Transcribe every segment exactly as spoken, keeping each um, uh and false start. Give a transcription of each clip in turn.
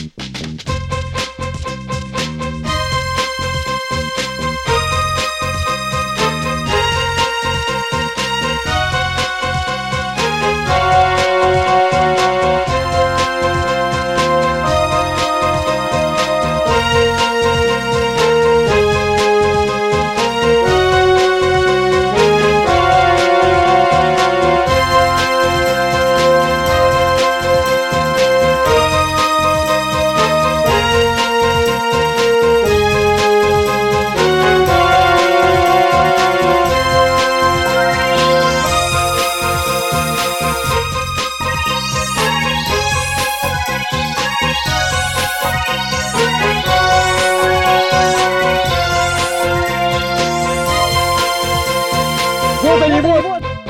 Вот они, вот!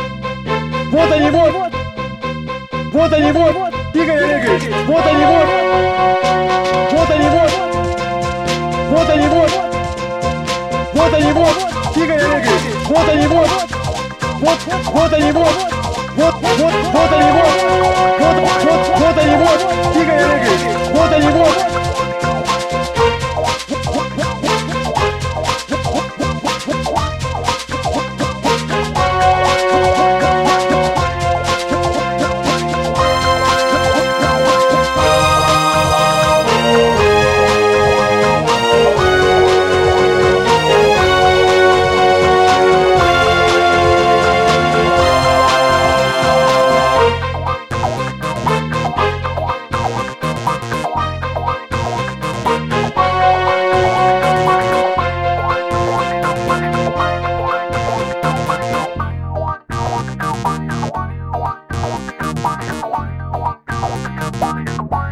Вот они, вот! Вот они, вот! Игорь Олегович! Вот они, вот! Вот они, вот! Вот они, вот! Вот они, вот! Игорь Олегович! Вот они, вот! Вот, вот они, вот! Вот, вот, вот они, вот! Вот, вот, вот они, вот! Игорь Олегович! Вот они, вот!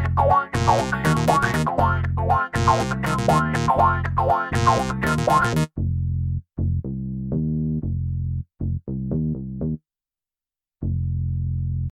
Bye.